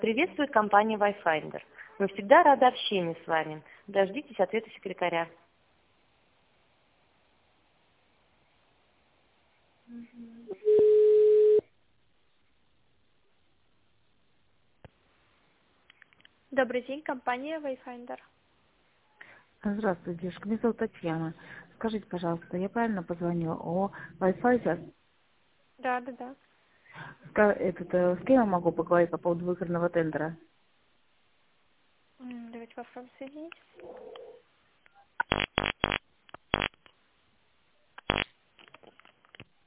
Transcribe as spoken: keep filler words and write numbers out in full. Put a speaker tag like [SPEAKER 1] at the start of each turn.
[SPEAKER 1] Приветствует компания Wayfinder. Мы всегда рады общению с вами. Дождитесь ответа секретаря.
[SPEAKER 2] Добрый день, компания Wayfinder.
[SPEAKER 3] Здравствуйте, девушка. Меня зовут Татьяна. Скажите, пожалуйста, я правильно позвонила о Wi-Fi?
[SPEAKER 2] Да, да, да.
[SPEAKER 3] Ска- Этот, э, с кем я могу поговорить по поводу выигранного тендера?
[SPEAKER 2] М, Давайте попробуем соединить.